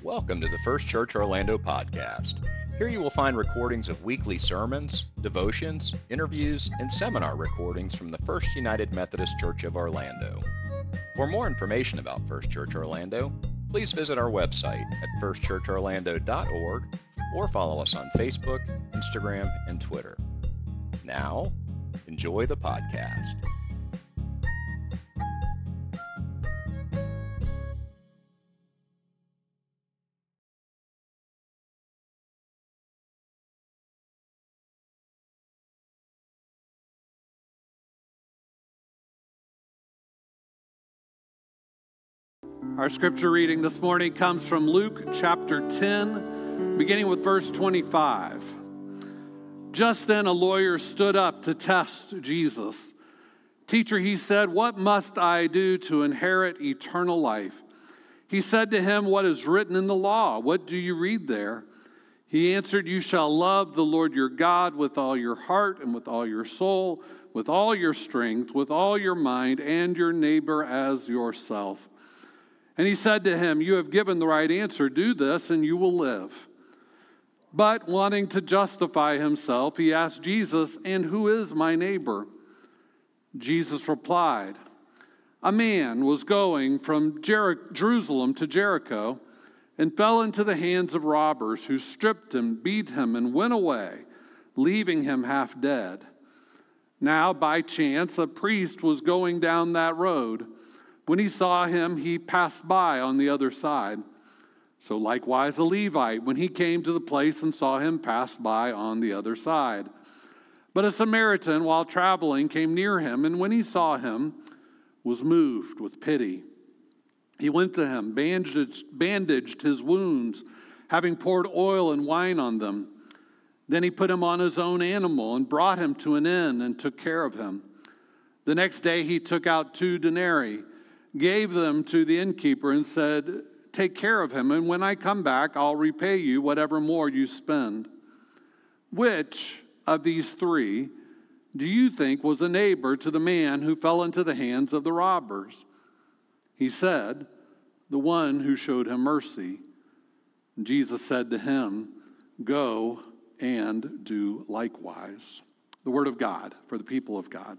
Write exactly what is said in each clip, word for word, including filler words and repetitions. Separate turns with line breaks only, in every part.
Welcome to the First Church Orlando podcast. Here you will find recordings of weekly sermons, devotions, interviews, and seminar recordings from the First United Methodist Church of Orlando. For more information about First Church Orlando, please visit our website at first church orlando dot org or follow us on Facebook, Instagram, and Twitter. Now, enjoy the podcast.
Our scripture reading this morning comes from Luke chapter ten, beginning with verse twenty-five. Just then a lawyer stood up to test Jesus. "Teacher," he said, "what must I do to inherit eternal life?" He said to him, "What is written in the law? What do you read there?" He answered, "You shall love the Lord your God with all your heart and with all your soul, with all your strength, with all your mind, and your neighbor as yourself." And he said to him, "You have given the right answer. Do this and you will live." But wanting to justify himself, he asked Jesus, "And who is my neighbor?" Jesus replied, "A man was going from Jer- Jerusalem to Jericho and fell into the hands of robbers who stripped him, beat him, and went away, leaving him half dead. Now, by chance, a priest was going down that road. When he saw him, he passed by on the other side. So likewise a Levite, when he came to the place and saw him, passed by on the other side. But a Samaritan, while traveling, came near him, and when he saw him, was moved with pity. He went to him, bandaged, bandaged his wounds, having poured oil and wine on them. Then he put him on his own animal and brought him to an inn and took care of him. The next day he took out two denarii, gave them to the innkeeper, and said, "Take care of him, and when I come back, I'll repay you whatever more you spend." Which of these three do you think was a neighbor to the man who fell into the hands of the robbers? He said, "The one who showed him mercy." And Jesus said to him, "Go and do likewise." The word of God for the people of God.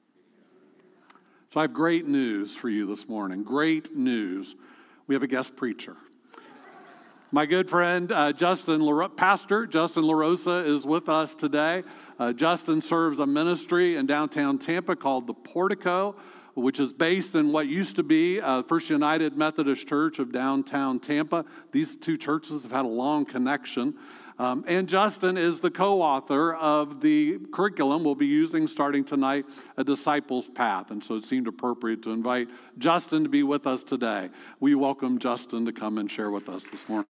So I have great news for you this morning. Great news. We have a guest preacher. My good friend, uh, Justin, La- Pastor Justin LaRosa is with us today. Uh, Justin serves a ministry in downtown Tampa called The Portico, which is based in what used to be uh, First United Methodist Church of downtown Tampa. These two churches have had a long connection. Um, and Justin is the co-author of the curriculum we'll be using starting tonight, A Disciple's Path. And so it seemed appropriate to invite Justin to be with us today. We welcome Justin to come and share with us this morning.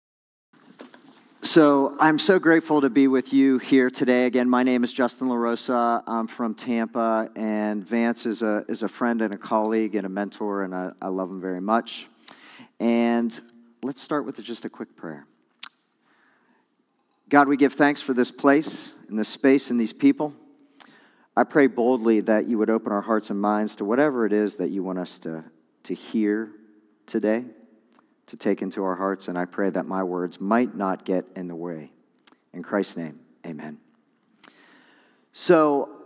So I'm so grateful to be with you here today. Again, my name is Justin LaRosa. I'm from Tampa, and Vance is a is a friend and a colleague and a mentor, and I, I love him very much. And let's start with just a quick prayer. God, we give thanks for this place and this space and these people. I pray boldly that you would open our hearts and minds to whatever it is that you want us to, to hear today, to take into our hearts, and I pray that my words might not get in the way. In Christ's name, amen. So,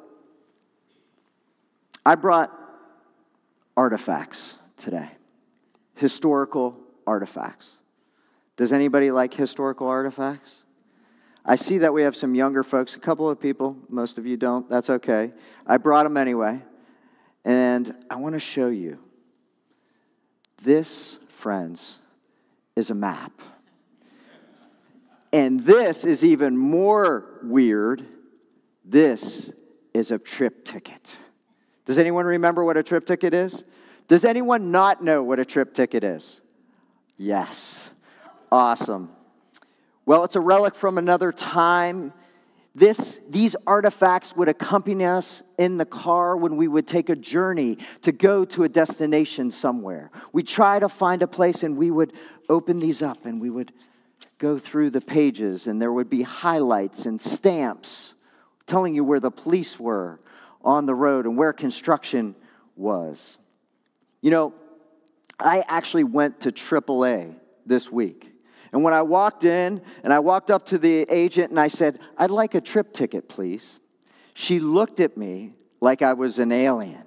I brought artifacts today, historical artifacts. Does anybody like historical artifacts? I see that we have some younger folks, a couple of people, most of you don't, that's okay. I brought them anyway, and I want to show you. This, friends, is a map. And this is even more weird. This is a trip ticket. Does anyone remember what a trip ticket is? Does anyone not know what a trip ticket is? Yes. Awesome. Well, it's a relic from another time. This, these artifacts would accompany us in the car when we would take a journey to go to a destination somewhere. We'd try to find a place, and we would open these up, and we would go through the pages, and there would be highlights and stamps telling you where the police were on the road and where construction was. You know, I actually went to triple A this week. And when I walked in, and I walked up to the agent and I said, I'd like a trip ticket, please. She looked at me like I was an alien.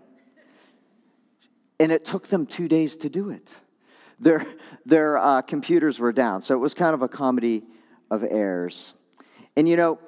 And it took them two days to do it. Their, their uh, computers were down. So it was kind of a comedy of errors. And you know,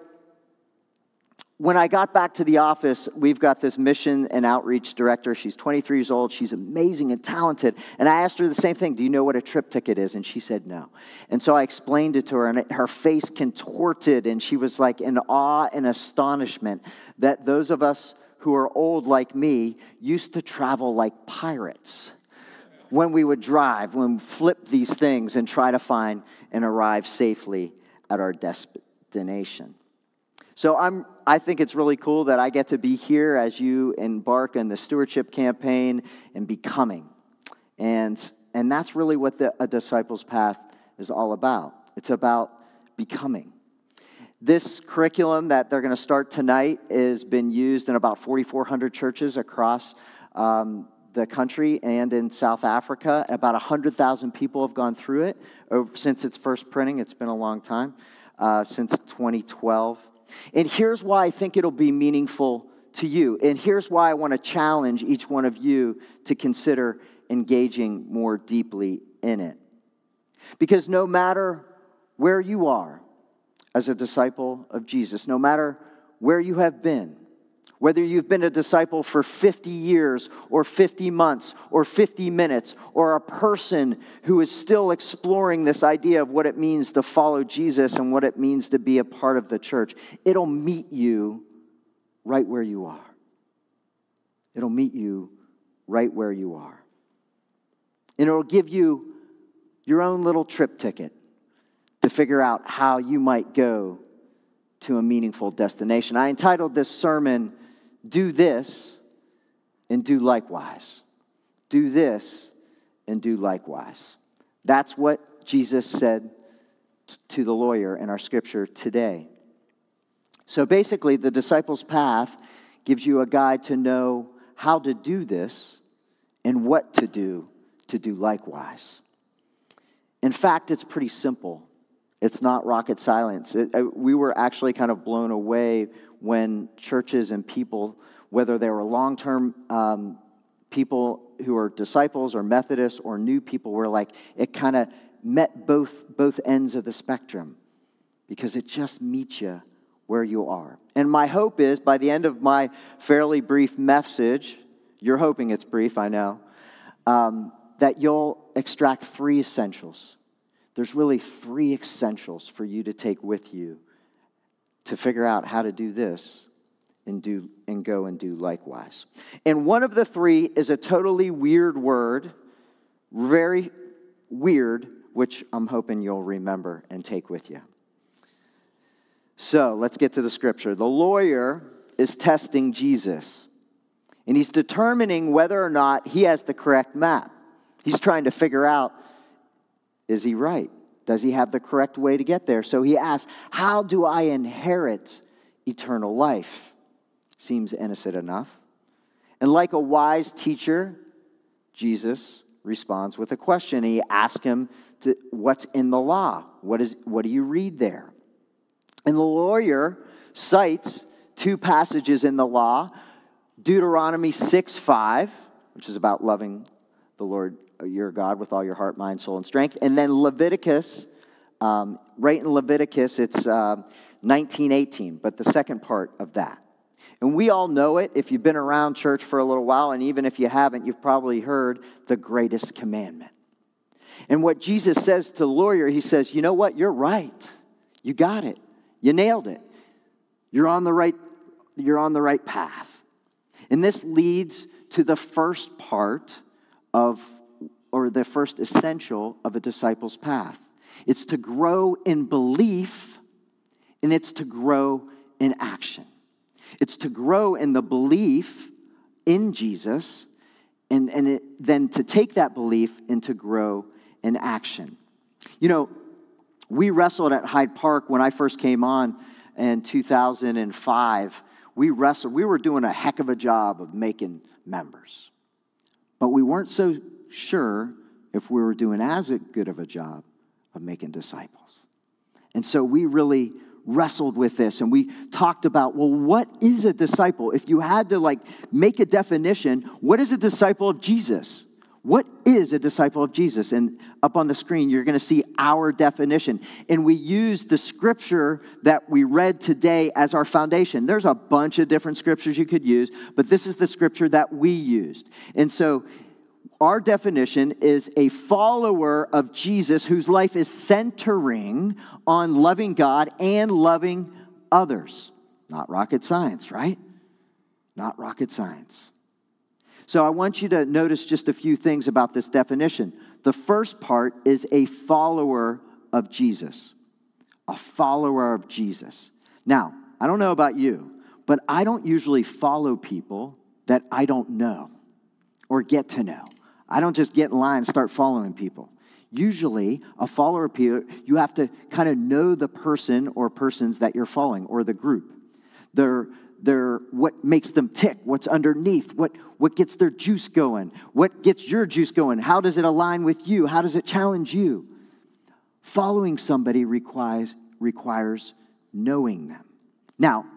when I got back to the office, we've got this mission and outreach director. She's twenty-three years old. She's amazing and talented. And I asked her the same thing. Do you know what a trip ticket is? And she said no. And so I explained it to her, and her face contorted, and she was like in awe and astonishment that those of us who are old like me used to travel like pirates when we would drive, when we flip these things and try to find and arrive safely at our destination. So I'm, I think it's really cool that I get to be here as you embark on the stewardship campaign and becoming. And, and that's really what the, a disciple's path is all about. It's about becoming. This curriculum that they're going to start tonight has been used in about forty-four hundred churches across um, the country and in South Africa. About one hundred thousand people have gone through it over, since its first printing. It's been a long time, uh, since twenty twelve. And here's why I think it'll be meaningful to you. And here's why I want to challenge each one of you to consider engaging more deeply in it. Because no matter where you are as a disciple of Jesus, no matter where you have been, whether you've been a disciple for fifty years or fifty months or fifty minutes, or a person who is still exploring this idea of what it means to follow Jesus and what it means to be a part of the church, it'll meet you right where you are. It'll meet you right where you are. And it'll give you your own little trip ticket to figure out how you might go to a meaningful destination. I entitled this sermon, Do This and Do Likewise. Do this and do likewise. That's what Jesus said to the lawyer in our scripture today. So basically, the disciples' path gives you a guide to know how to do this and what to do to do likewise. In fact, it's pretty simple. It's not rocket science. It, uh, we were actually kind of blown away when churches and people, whether they were long-term um, people who are disciples or Methodists or new people, were like, it kind of met both, both ends of the spectrum because it just meets you where you are. And my hope is, by the end of my fairly brief message, you're hoping it's brief, I know, um, that you'll extract three essentials. There's really three essentials for you to take with you to figure out how to do this and do and go and do likewise. And one of the three is a totally weird word, very weird, which I'm hoping you'll remember and take with you. So let's get to the scripture. The lawyer is testing Jesus, and he's determining whether or not he has the correct map. He's trying to figure out, is he right? Does he have the correct way to get there? So he asks, how do I inherit eternal life? Seems innocent enough. And like a wise teacher, Jesus responds with a question. He asks him, to, what's in the law? What is? What do you read there? And the lawyer cites two passages in the law, Deuteronomy six five, which is about loving the Lord your God with all your heart, mind, soul, and strength. And then Leviticus, um, right in Leviticus, it's uh, nineteen eighteen, but the second part of that. And we all know it. If you've been around church for a little while, and even if you haven't, you've probably heard the greatest commandment. And what Jesus says to the lawyer, he says, you know what? You're right. You got it. You nailed it. You're on the right, you're on the right path. And this leads to the first part of, or the first essential of a disciple's path. It's to grow in belief, and it's to grow in action. It's to grow in the belief in Jesus, and, and it, then to take that belief and to grow in action. You know, we wrestled at Hyde Park when I first came on in two thousand five. We wrestled. We were doing a heck of a job of making members. But we weren't so sure if we were doing as good of a job of making disciples. And so we really wrestled with this, and we talked about, well, what is a disciple? If you had to like make a definition, what is a disciple of Jesus? What is a disciple of Jesus? And up on the screen, you're going to see our definition. And we use the scripture that we read today as our foundation. There's a bunch of different scriptures you could use, but this is the scripture that we used. And so our definition is a follower of Jesus whose life is centering on loving God and loving others. Not rocket science, right? Not rocket science. So I want you to notice just a few things about this definition. The first part is a follower of Jesus. A follower of Jesus. Now, I don't know about you, but I don't usually follow people that I don't know or get to know. I don't just get in line and start following people. Usually, a follower of people, you have to kind of know the person or persons that you're following or the group. They're, they're what makes them tick, what's underneath, what, what gets their juice going, what gets your juice going, how does it align with you, how does it challenge you? Following somebody requires, requires knowing them. Now,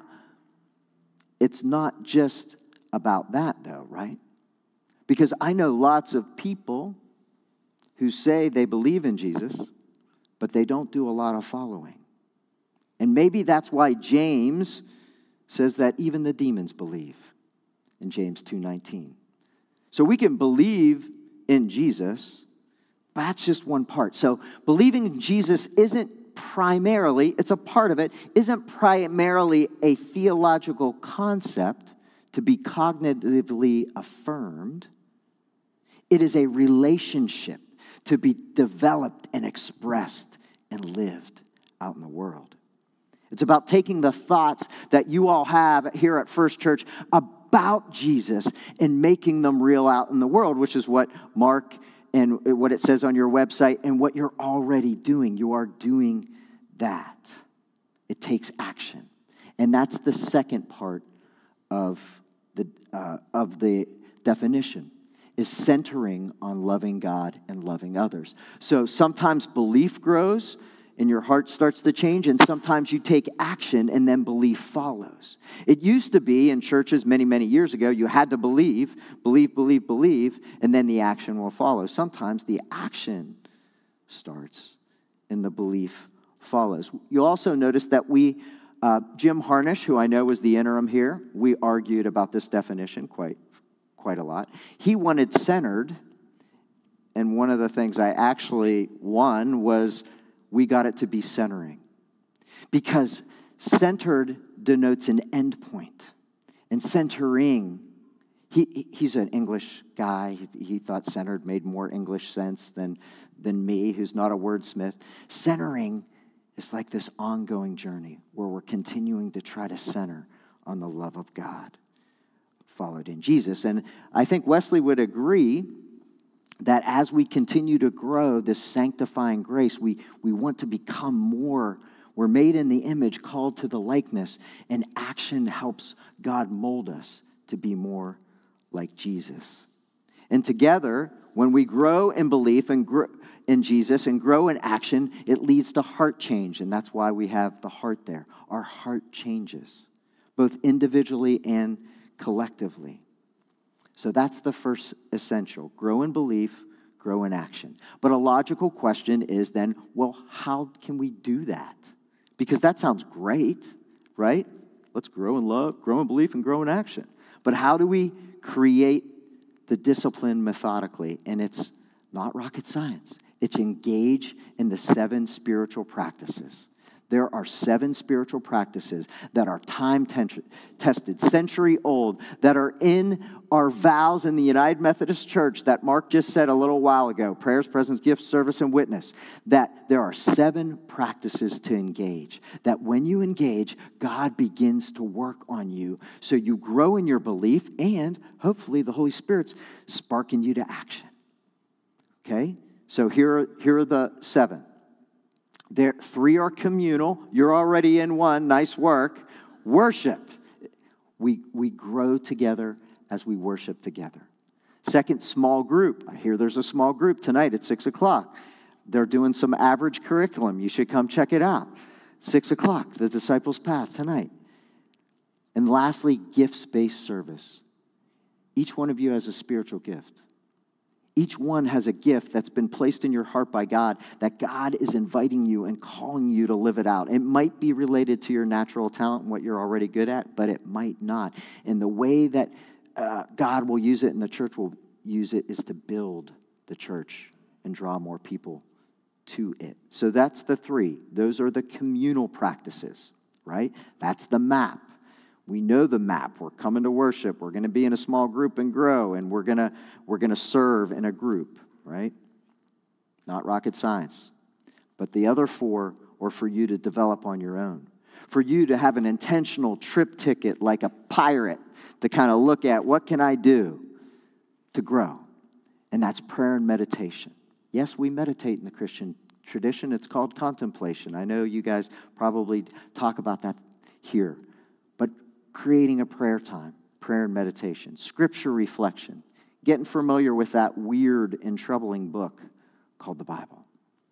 it's not just about that though, right? Because I know lots of people who say they believe in Jesus, but they don't do a lot of following. And maybe that's why James says that even the demons believe in James two nineteen. So we can believe in Jesus, but that's just one part. So believing in Jesus isn't primarily, it's a part of it, isn't primarily a theological concept to be cognitively affirmed. It is a relationship to be developed and expressed and lived out in the world. It's about taking the thoughts that you all have here at First Church about Jesus and making them real out in the world, which is what Mark and what it says on your website and what you're already doing. You are doing that. It takes action. And that's the second part of the, uh, of the definition. Is centering on loving God and loving others. So sometimes belief grows and your heart starts to change, and sometimes you take action and then belief follows. It used to be in churches many, many years ago, you had to believe, believe, believe, believe, and then the action will follow. Sometimes the action starts and the belief follows. You'll also notice that we, uh, Jim Harnish, who I know was the interim here, we argued about this definition quite quite a lot. He wanted centered, and one of the things I actually won was we got it to be centering. Because centered denotes an end point. And centering, he, he's an English guy. He, he thought centered made more English sense than, than me, who's not a wordsmith. Centering is like this ongoing journey where we're continuing to try to center on the love of God followed in Jesus. And I think Wesley would agree that as we continue to grow this sanctifying grace, we, we want to become more. We're made in the image, called to the likeness, and action helps God mold us to be more like Jesus. And together, when we grow in belief and grow in Jesus and grow in action, it leads to heart change, and that's why we have the heart there. Our heart changes, both individually and collectively. So that's the first essential. Grow in belief, grow in action. But a logical question is then, well, how can we do that? Because that sounds great, right? Let's grow in love, grow in belief, and grow in action. But how do we create the discipline methodically? And it's not rocket science. It's engage in the seven spiritual practices. There are seven spiritual practices that are time-tested, century-old, that are in our vows in the United Methodist Church that Mark just said a little while ago, prayers, presence, gifts, service, and witness, that there are seven practices to engage, that when you engage, God begins to work on you so you grow in your belief and hopefully the Holy Spirit's sparking you to action. Okay? So here are, here are the seven. There, three are communal. You're already in one. Nice work. Worship. We, we grow together as we worship together. Second, small group. I hear there's a small group tonight at six o'clock. they're doing some average curriculum. You should come check it out. Six o'clock, the Disciples' Path tonight. And lastly, gifts-based service. Each one of you has a spiritual gift. Each one has a gift that's been placed in your heart by God, that God is inviting you and calling you to live it out. It might be related to your natural talent and what you're already good at, but it might not. And the way that uh, God will use it and the church will use it is to build the church and draw more people to it. So that's the three. Those are the communal practices, right? That's the map. We know the map. We're coming to worship. We're going to be in a small group and grow, and we're going to we're going to serve in a group, right? Not rocket science. But the other four are for you to develop on your own. For you to have an intentional trip ticket like a pirate to kind of look at, what can I do to grow? And that's prayer and meditation. Yes, we meditate in the Christian tradition. It's called contemplation. I know you guys probably talk about that here. But creating a prayer time, prayer and meditation, scripture reflection, getting familiar with that weird and troubling book called the Bible.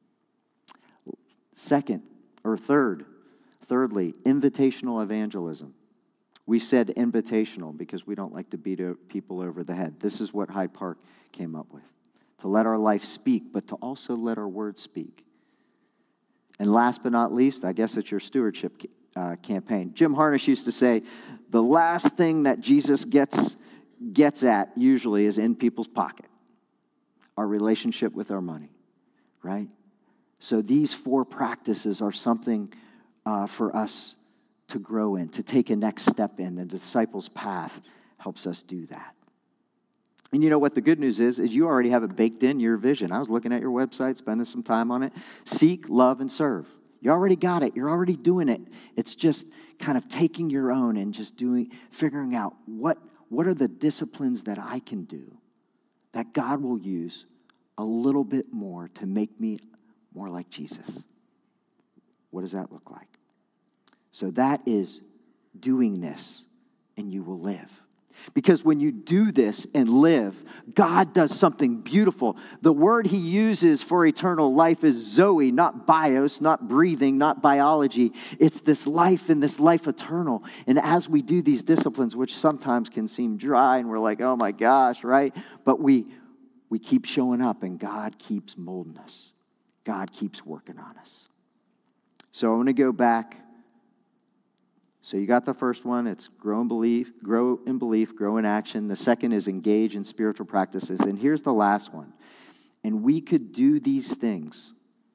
Second, or third, thirdly, invitational evangelism. We said invitational because we don't like to beat people over the head. This is what Hyde Park came up with. To let our life speak, but to also let our words speak. And last but not least, I guess it's your stewardship uh, campaign. Jim Harnish used to say, the last thing that Jesus gets, gets at usually is in people's pocket. Our relationship with our money, right? So these four practices are something uh, for us to grow in, to take a next step in. The disciples' path helps us do that. And you know what the good news is, is you already have it baked in your vision. I was looking at your website, spending some time on it. Seek, love, and serve. You already got it. You're already doing it. It's just kind of taking your own and just doing, figuring out what, what are the disciplines that I can do that God will use a little bit more to make me more like Jesus. What does that look like? So that is doing this, and you will live. Because when you do this and live, God does something beautiful. The word he uses for eternal life is Zoe, not bios, not breathing, not biology. It's this life and this life eternal. And as we do these disciplines, which sometimes can seem dry, and we're like, oh my gosh, right? But we, we keep showing up, and God keeps molding us. God keeps working on us. So I want to go back. So you got the first one, it's grow in belief, grow in belief, grow in action. The second is engage in spiritual practices. And here's the last one. And we could do these things.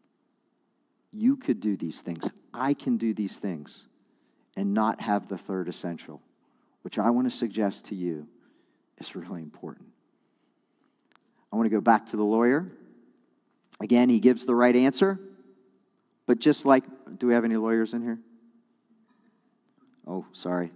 You could do these things. I can do these things and not have the third essential, which I want to suggest to you is really important. I want to go back to the lawyer. Again, he gives the right answer. But just like, do we have any lawyers in here? Oh, sorry.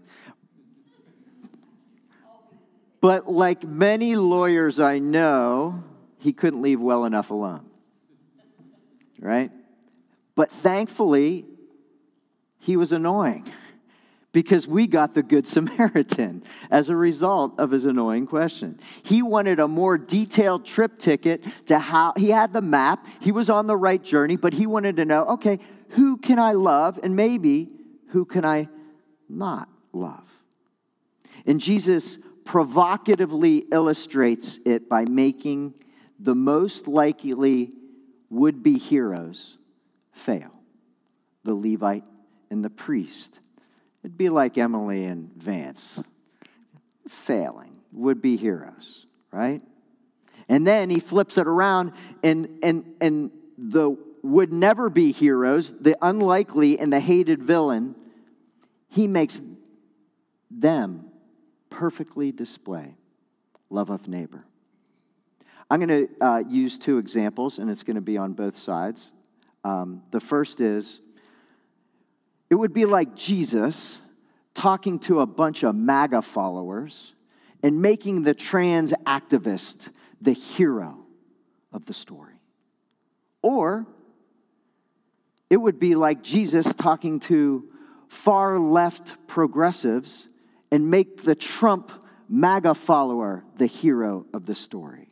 But like many lawyers I know, he couldn't leave well enough alone. Right? But thankfully, he was annoying because we got the Good Samaritan as a result of his annoying question. He wanted a more detailed trip ticket to how, he had the map, he was on the right journey, but he wanted to know, okay, who can I love and maybe who can I not love? And Jesus provocatively illustrates it by making the most likely would-be heroes fail. The Levite and the priest. It'd be like Emily and Vance. Failing. Would-be heroes, right? And then he flips it around and, and, and the would never be heroes, the unlikely and the hated villain, he makes them perfectly display love of neighbor. I'm going to uh, use two examples, and it's going to be on both sides. Um, the first is, it would be like Jesus talking to a bunch of MAGA followers and making the trans activist the hero of the story. Or it would be like Jesus talking to far left progressives and make the Trump MAGA follower the hero of the story.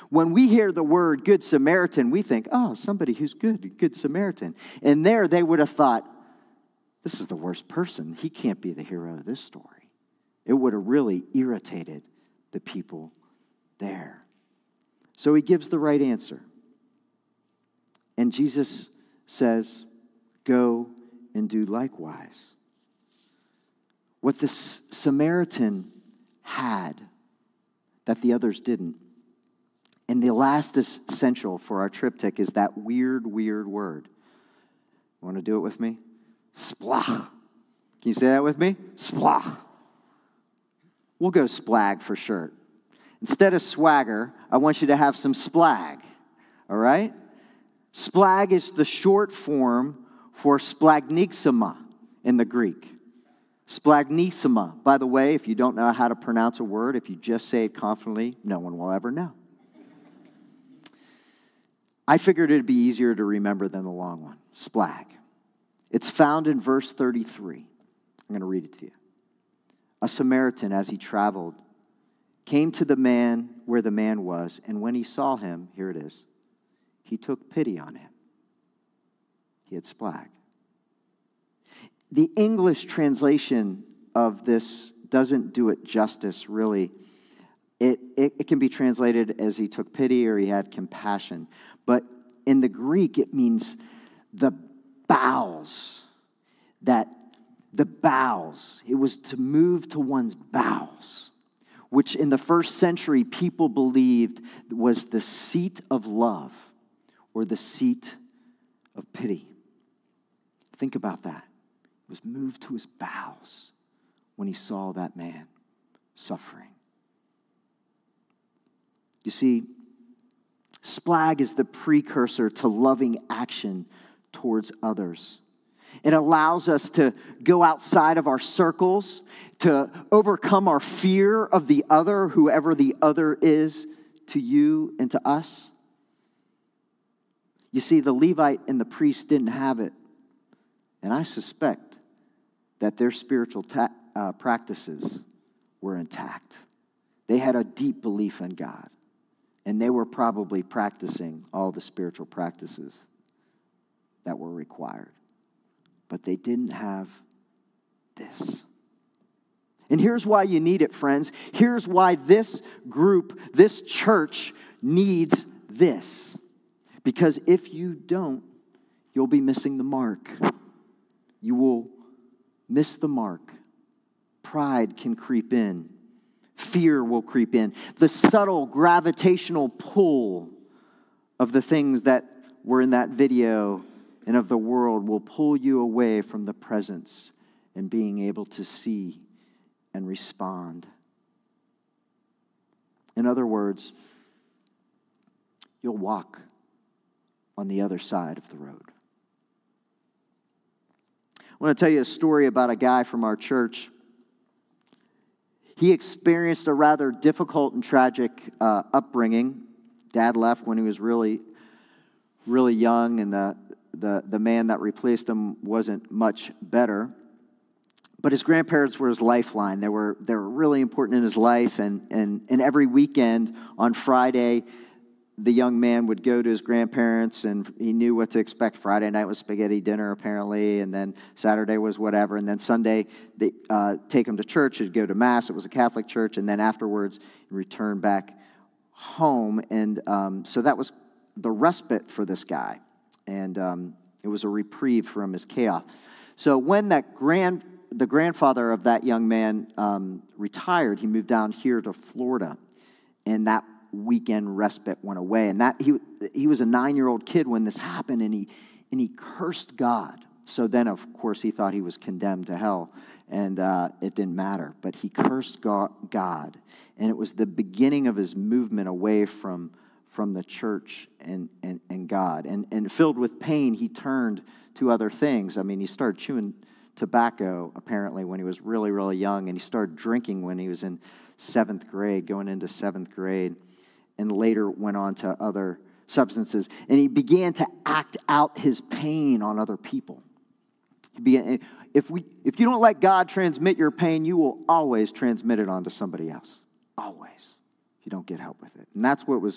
When we hear the word Good Samaritan, we think, oh, somebody who's good, a Good Samaritan. And there they would have thought, this is the worst person. He can't be the hero of this story. It would have really irritated the people there. So he gives the right answer. And Jesus says, go and do likewise. What the Samaritan had that the others didn't. And the last essential for our triptych is that weird, weird word. You want to do it with me? Splach. Can you say that with me? Splach. We'll go splag for short. Instead of swagger, I want you to have some splag. All right? Splag is the short form for splagnixima in the Greek. Splagnixima. By the way, if you don't know how to pronounce a word, if you just say it confidently, no one will ever know. I figured it'd be easier to remember than the long one. Splag. It's found in verse thirty-three. I'm going to read it to you. A Samaritan, as he traveled, came to the man where the man was, and when he saw him, here it is, he took pity on him. He had splag. The English translation of this doesn't do it justice, really. It, it, it can be translated as he took pity or he had compassion. But in the Greek, it means the bowels. That the bowels. It was to move to one's bowels, which in the first century people believed was the seat of love or the seat of pity. Think about that. It was moved to his bowels when he saw that man suffering. You see, splag is the precursor to loving action towards others. It allows us to go outside of our circles, to overcome our fear of the other, whoever the other is to you and to us. You see, the Levite and the priest didn't have it. And I suspect that their spiritual ta- uh, practices were intact. They had a deep belief in God. And they were probably practicing all the spiritual practices that were required. But they didn't have this. And here's why you need it, friends. Here's why this group, this church, needs this. Because if you don't, you'll be missing the mark. You will miss the mark. Pride can creep in. Fear will creep in. The subtle gravitational pull of the things that were in that video and of the world will pull you away from the presence and being able to see and respond. In other words, you'll walk on the other side of the road. I want to tell you a story about a guy from our church. He experienced a rather difficult and tragic uh, upbringing. Dad left when he was really, really young, and the, the, the man that replaced him wasn't much better. But his grandparents were his lifeline. They were, they were really important in his life, and, and, and every weekend on Friday, the young man would go to his grandparents, and he knew what to expect. Friday night was spaghetti dinner, apparently, and then Saturday was whatever, and then Sunday, they uh, take him to church. He'd go to Mass. It was a Catholic church, and then afterwards, return back home, and um, so that was the respite for this guy, and um, it was a reprieve from his chaos. So when that grand, the grandfather of that young man um, retired, he moved down here to Florida, and that weekend respite went away. And that he he was a nine-year-old kid when this happened, and he and he cursed God. So then, of course, he thought he was condemned to hell, and uh, it didn't matter. But he cursed God, and it was the beginning of his movement away from from the church and and, and God. And and filled with pain, he turned to other things. I mean, he started chewing tobacco apparently when he was really really young, and he started drinking when he was in seventh grade, going into seventh grade. And later went on to other substances. And he began to act out his pain on other people. He began, if, we, if you don't let God transmit your pain, you will always transmit it onto somebody else. Always. If you don't get help with it. And that's what was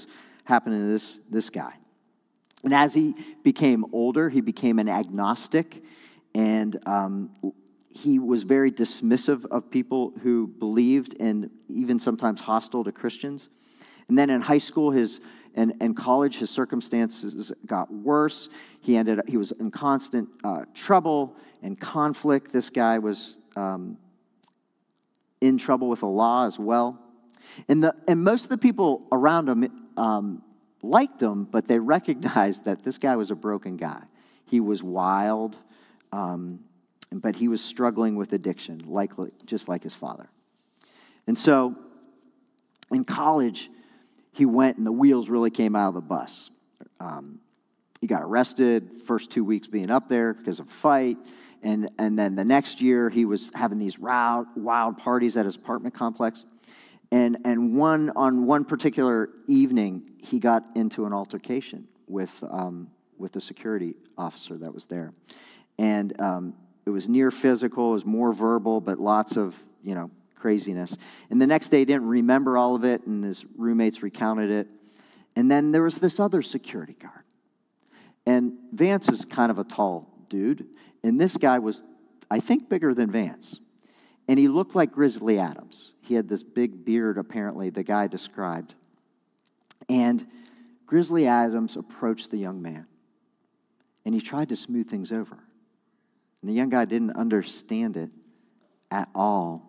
happened to this, this guy. And as he became older, he became an agnostic, and um, he was very dismissive of people who believed and even sometimes hostile to Christians. And then in high school, his and, and college, his circumstances got worse. He ended up, he was in constant uh, trouble and conflict. This guy was um, in trouble with the law as well. And the and most of the people around him um, liked him, but they recognized that this guy was a broken guy. He was wild, um, but he was struggling with addiction, likely just like his father. And so, in college, he went, and the wheels really came out of the bus. Um, he got arrested, first two weeks being up there because of a fight, and, and then the next year, he was having these wild, wild parties at his apartment complex. And and one on one particular evening, he got into an altercation with um, with the security officer that was there, and um, it was near physical, it was more verbal, but lots of you know craziness. And the next day, he didn't remember all of it, and his roommates recounted it. And then there was this other security guard, and Vance is kind of a tall dude, and this guy was, I think, bigger than Vance. And he looked like Grizzly Adams. He had this big beard, apparently, the guy described. And Grizzly Adams approached the young man, and he tried to smooth things over. And the young guy didn't understand it at all.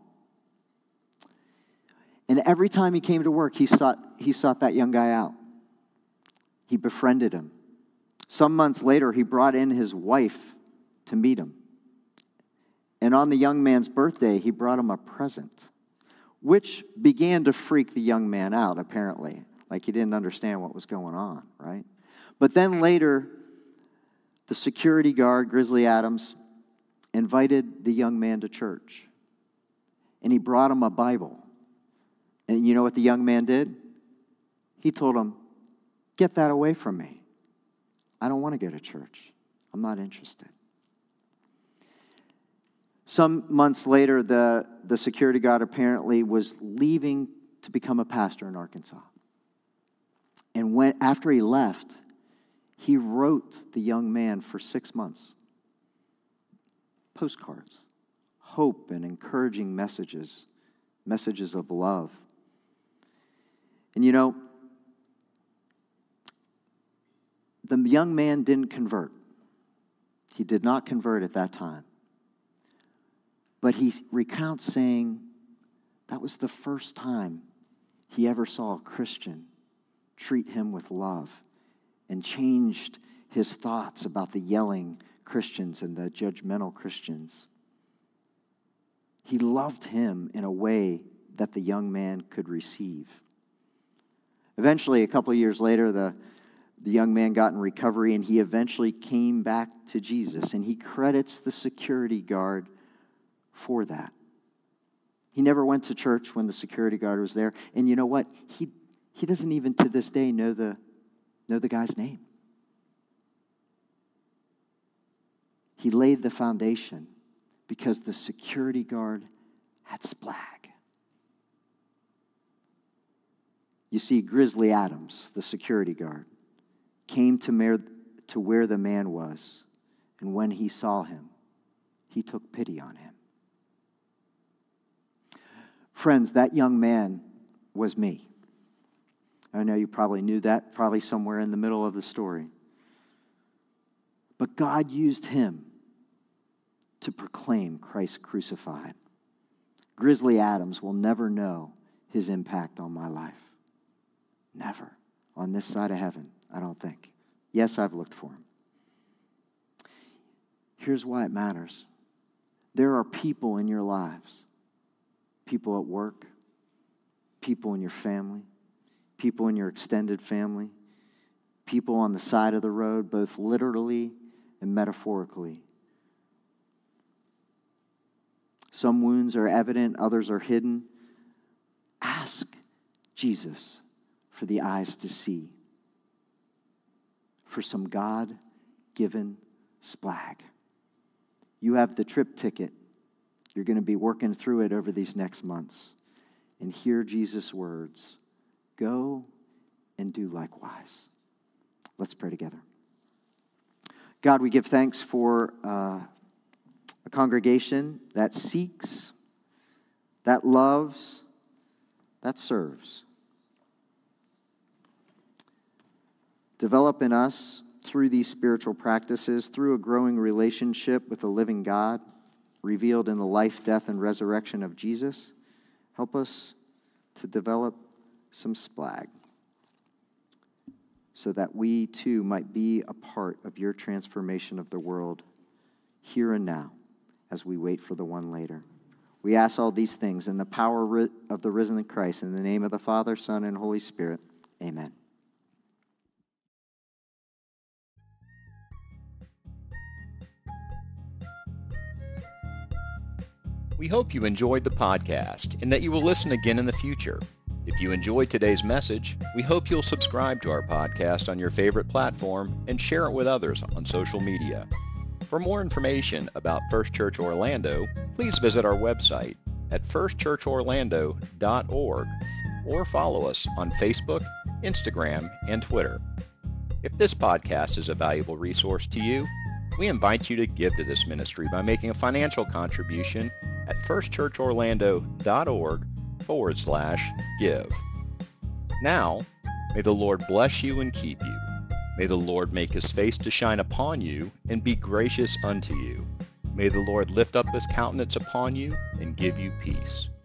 And every time he came to work, he sought, he sought that young guy out. He befriended him. Some months later, he brought in his wife to meet him. And on the young man's birthday, he brought him a present, which began to freak the young man out, apparently. Like he didn't understand what was going on, right? But then later, the security guard, Grizzly Adams, invited the young man to church. And he brought him a Bible. And you know what the young man did? He told him, "Get that away from me. I don't want to go to church. I'm not interested." Some months later, the, the security guard apparently was leaving to become a pastor in Arkansas. And when, after he left, he wrote the young man for six months. Postcards, hope and encouraging messages, messages of love. And you know, the young man didn't convert. He did not convert at that time. But he recounts saying that was the first time he ever saw a Christian treat him with love and changed his thoughts about the yelling Christians and the judgmental Christians. He loved him in a way that the young man could receive. Eventually, a couple of years later, the, the young man got in recovery, and he eventually came back to Jesus, and he credits the security guard for that. He never went to church when the security guard was there. And you know what? He he doesn't even to this day know the know the guy's name. He laid the foundation because the security guard had splag. You see, Grizzly Adams, the security guard, came to where, to where the man was, and when he saw him, he took pity on him. Friends, that young man was me. I know you probably knew that, probably somewhere in the middle of the story. But God used him to proclaim Christ crucified. Grizzly Adams will never know his impact on my life. Never. On this side of heaven, I don't think. Yes, I've looked for him. Here's why it matters. There are people in your lives, people at work, people in your family, people in your extended family, people on the side of the road, both literally and metaphorically. Some wounds are evident, others are hidden. Ask Jesus for the eyes to see, for some God-given splag. You have the trip ticket. You're going to be working through it over these next months. And hear Jesus' words. Go and do likewise. Let's pray together. God, we give thanks for uh, a congregation that seeks, that loves, that serves. Develop in us, through these spiritual practices, through a growing relationship with the living God, revealed in the life, death, and resurrection of Jesus, help us to develop some splag so that we too might be a part of your transformation of the world here and now as we wait for the one later. We ask all these things in the power of the risen Christ, in the name of the Father, Son, and Holy Spirit. Amen.
We hope you enjoyed the podcast and that you will listen again in the future. If you enjoyed today's message, we hope you'll subscribe to our podcast on your favorite platform and share it with others on social media. For more information about First Church Orlando, please visit our website at first church orlando dot org or follow us on Facebook, Instagram, and Twitter. If this podcast is a valuable resource to you, we invite you to give to this ministry by making a financial contribution at first church orlando dot org forward slash give. Now, may the Lord bless you and keep you. May the Lord make his face to shine upon you and be gracious unto you. May the Lord lift up his countenance upon you and give you peace.